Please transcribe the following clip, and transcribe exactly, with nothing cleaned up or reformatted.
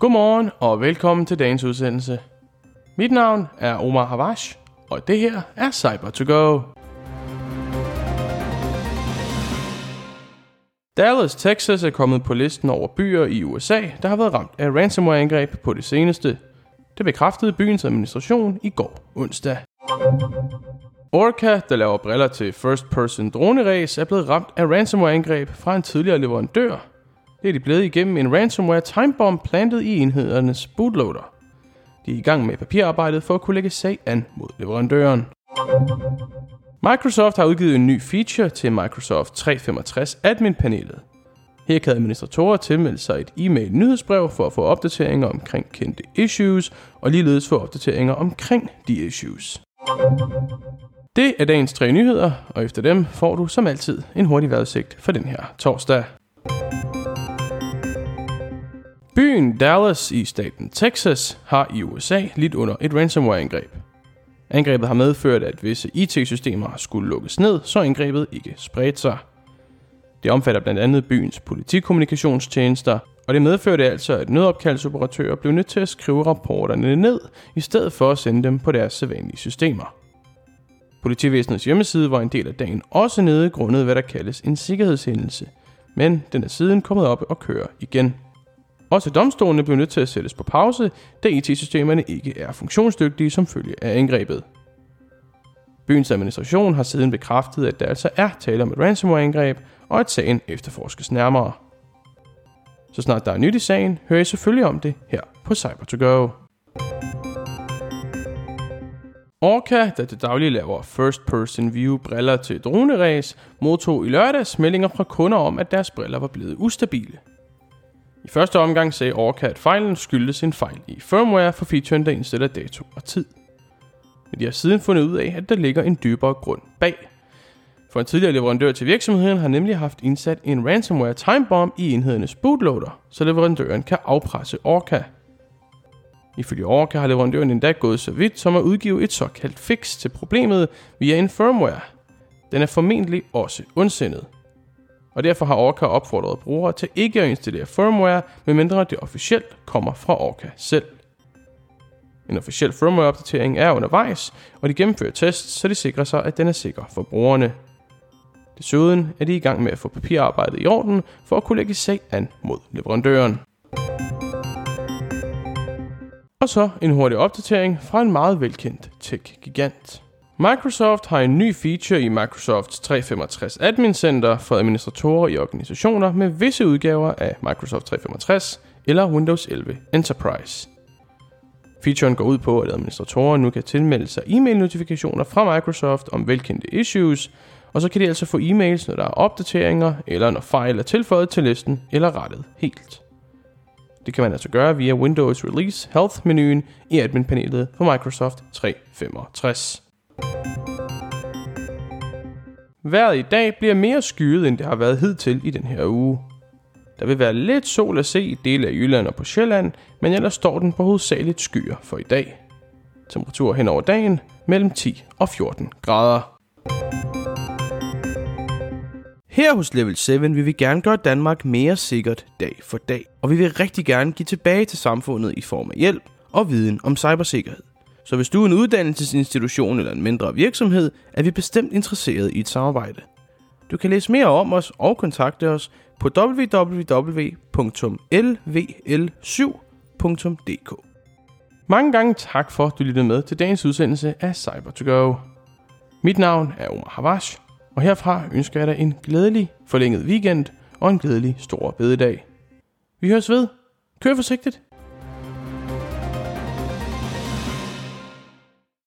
Godmorgen og velkommen til dagens udsendelse. Mit navn er Omar Havash, og det her er Cyber to Go. Dallas, Texas er kommet på listen over byer i U S A, der har været ramt af ransomware-angreb på det seneste. Det bekræftede byens administration i går onsdag. Orca, der laver briller til first-person droneræs, er blevet ramt af ransomware-angreb fra en tidligere leverandør. Det er de blevet igennem en ransomware timebomb plantet i enhedernes bootloader. De er i gang med papirarbejdet for at kunne lægge sag an mod leverandøren. Microsoft har udgivet en ny feature til Microsoft tre femogtres admin-panelet. Her kan administratorer tilmelde sig et e-mail nyhedsbrev for at få opdateringer omkring kendte issues, og ligeledes få opdateringer omkring de issues. Det er dagens tre nyheder, og efter dem får du som altid en hurtig vejrudsigt for den her torsdag. Byen Dallas i staten Texas har i U S A lidt under et ransomware-angreb. Angrebet har medført, at visse I T-systemer skulle lukkes ned, så angrebet ikke spredte sig. Det omfatter blandt andet byens politikommunikationstjenester, og det medførte altså, at nødopkaldsoperatører blev nødt til at skrive rapporterne ned, i stedet for at sende dem på deres sædvanlige systemer. Politivæsenets hjemmeside var en del af dagen også nede grundet hvad der kaldes en sikkerhedshændelse, men den er siden kommet op og kører igen. Også domstolene blev nødt til at sættes på pause, da I T-systemerne ikke er funktionsdygtige som følge af angrebet. Byens administration har siden bekræftet, at der altså er tale om et ransomware-angreb, og at sagen efterforskes nærmere. Så snart der er nyt i sagen, hører I selvfølgelig om det her på Cyber to Go. Orca, der til daglig laver first-person view briller til droneræs, modtog i lørdags meldinger fra kunder om, at deres briller var blevet ustabile. I første omgang sagde Orca, at fejlen skyldtes en fejl i firmware for featuren, der indstiller dato og tid. Men de har siden fundet ud af, at der ligger en dybere grund bag. For en tidligere leverandør til virksomheden har nemlig haft indsat en ransomware timebomb i enhedernes bootloader, så leverandøren kan afpresse Orca. Ifølge Orca har leverandøren endda gået så vidt som at udgive et såkaldt fix til problemet via en firmware. Den er formentlig også ondsindet. Og derfor har Orca opfordret brugere til ikke at installere firmware, medmindre det officielt kommer fra Orca selv. En officiel firmware-opdatering er undervejs, og de gennemfører tests, så de sikrer sig, at den er sikker for brugerne. Desuden er de i gang med at få papirarbejdet i orden, for at kunne lægge sag an mod leverandøren. Og så en hurtig opdatering fra en meget velkendt tech-gigant. Microsoft har en ny feature i Microsoft tre femogtres Admin Center for administratorer i organisationer med visse udgaver af Microsoft tre femogtres eller Windows elleve Enterprise. Featuren går ud på, at administratorer nu kan tilmelde sig e-mail-notifikationer fra Microsoft om velkendte issues, og så kan de altså få e-mails, når der er opdateringer, eller når fejl er tilføjet til listen eller rettet helt. Det kan man altså gøre via Windows Release Health-menuen i admin-panelet på Microsoft tre femogtres. Vejret i dag bliver mere skyet, end det har været hidtil i den her uge. Der vil være lidt sol at se i dele af Jylland og på Sjælland, men ellers står den på hovedsageligt skyer for i dag. Temperatur hen over dagen mellem ti og fjorten grader. Her hos Level syv vil vi gerne gøre Danmark mere sikkert dag for dag, og vi vil rigtig gerne give tilbage til samfundet i form af hjælp og viden om cybersikkerhed. Så hvis du er en uddannelsesinstitution eller en mindre virksomhed, er vi bestemt interesseret i et samarbejde. Du kan læse mere om os og kontakte os på w w w punktum l v l syv punktum d k. Mange gange tak for, at du lyttede med til dagens udsendelse af Cyber to Go. Mit navn er Omar Havash, og herfra ønsker jeg dig en glædelig forlænget weekend og en glædelig stor bededag. Vi høres ved. Kør forsigtigt.